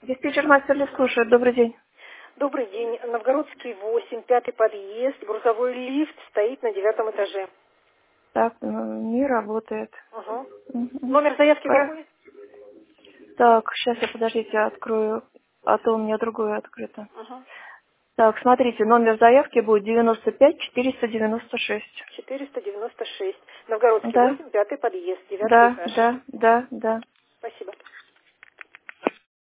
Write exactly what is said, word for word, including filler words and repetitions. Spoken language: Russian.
Диспетчер мастер ли слушает. Добрый день. Добрый день. Новгородский восемь, пятый подъезд, грузовой лифт стоит на девятом этаже. Так, ну, не работает. Угу. Мгм. Номер заявки Про- какой? Так, сейчас я, подождите, открою, а то у меня другое открыто. Угу. Так, смотрите, номер заявки будет девяносто пять четыреста девяносто шесть. четыреста девяносто шесть. Новгородский Да, восемь, пятый подъезд, девятый да, этаж. да, да, да. Спасибо.